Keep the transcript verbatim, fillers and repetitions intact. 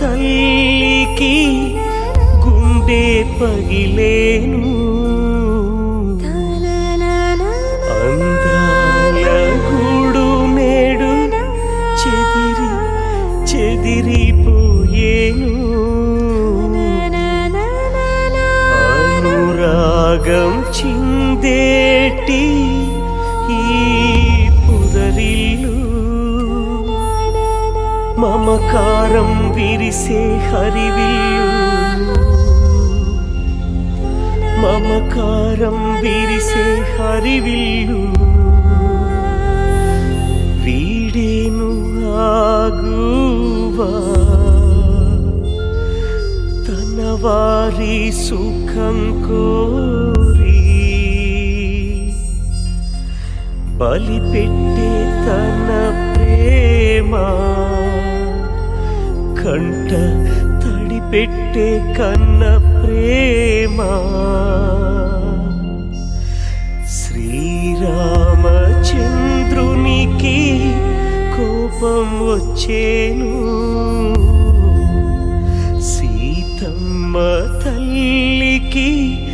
తల్లికి గుండె పగిలేను అందాల గూడు నేడు చెదిరి చెదిరిపోయేను అనురాగం చిందేటి ఈ పుదరిల్లు మమకారం విరిసే హరివిల్లు మమకారం విరిసే హరివిల్లు వీడేను ఆగువా తన వారి సుఖం కోరి బలిపెట్టే తన ప్రేమ కంట తడిపెట్టే కన్న ప్రేమ శ్రీరామచంద్రునికి కోపం వచ్చేను సీతమ్మ తల్లికి